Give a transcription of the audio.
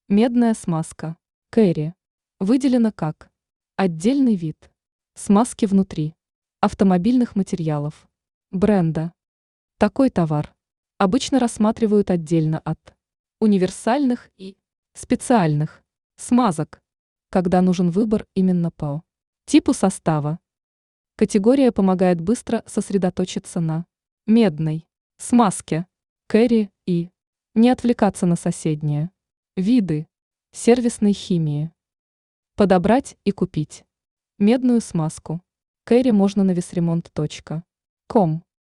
Медная смазка. Кэрри. Выделена как отдельный вид смазки внутри автомобильных материалов бренда. Такой товар обычно рассматривают отдельно от универсальных и специальных смазок, когда нужен выбор именно по типу состава. Категория помогает быстро сосредоточиться на медной смазке, кэрри и не отвлекаться на соседние виды сервисной химии. Подобрать и купить медную смазку. Кэрри можно на весремонт.ком.